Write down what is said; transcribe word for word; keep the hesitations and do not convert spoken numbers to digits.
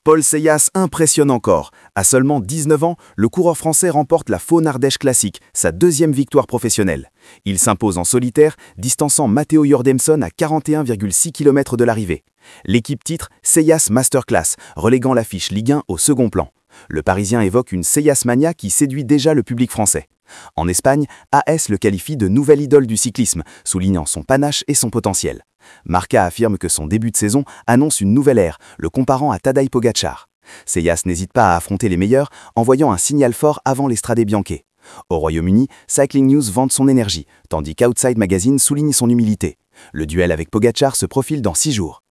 Paul Seyas impressionne encore. À seulement dix-neuf ans, le coureur français remporte la Faune Ardèche Classique, sa deuxième victoire professionnelle. Il s'impose en solitaire, distançant Matteo Jordemson à quarante et un virgule six kilomètres de l'arrivée. L'équipe titre Seyas Masterclass, reléguant l'affiche Ligue un au second plan. Le Parisien évoque une Seyas Mania qui séduit déjà le public français. En Espagne, A S le qualifie de nouvelle idole du cyclisme, soulignant son panache et son potentiel. Marca affirme que son début de saison annonce une nouvelle ère, le comparant à Tadej Pogacar. Seyas n'hésite pas à affronter les meilleurs, envoyant un signal fort avant l'Estrade Bianche. Au Royaume-Uni, Cycling News vante son énergie, tandis qu'Outside Magazine souligne son humilité. Le duel avec Pogacar se profile dans six jours.